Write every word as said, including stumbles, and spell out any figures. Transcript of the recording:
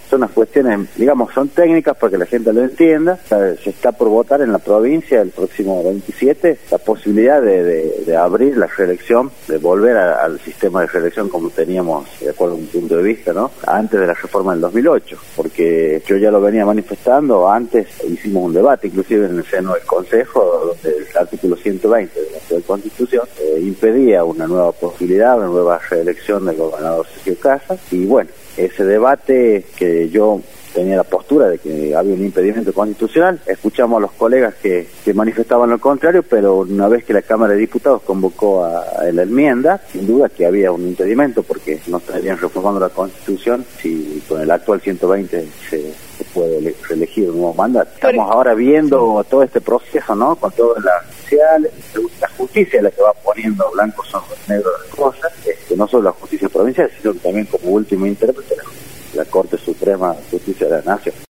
son unas cuestiones, digamos, son técnicas para que la gente lo entienda. O sea, se está por votar en la provincia el próximo veintisiete la posibilidad de, de, de abrir la reelección, de volver a, al sistema de reelección como teníamos, de acuerdo a un punto de vista, ¿no? Antes de la reforma del dos mil ocho, porque yo ya lo venía manifestando, antes hicimos un debate, inclusive en el seno del Consejo, donde el artículo ciento veinte de la actual Constitución eh, impedía una nueva posibilidad, una nueva reelección del gobernador Sergio Casas, y bueno, ese debate que yo tenía la postura de que había un impedimento constitucional, escuchamos a los colegas que, que manifestaban lo contrario, pero una vez que la Cámara de Diputados convocó a, a la enmienda, sin duda que había un impedimento, porque no estarían reformando la Constitución si con el actual ciento veinte se, se puede reelegir un nuevo mandato. Estamos ahora viendo todo este proceso, ¿no? Con todas las sociales, la justicia es la que va poniendo blanco sobre negro las cosas, este, no solo la justicia provincial, sino que también como último intérprete la Corte Suprema de Justicia de la Nación.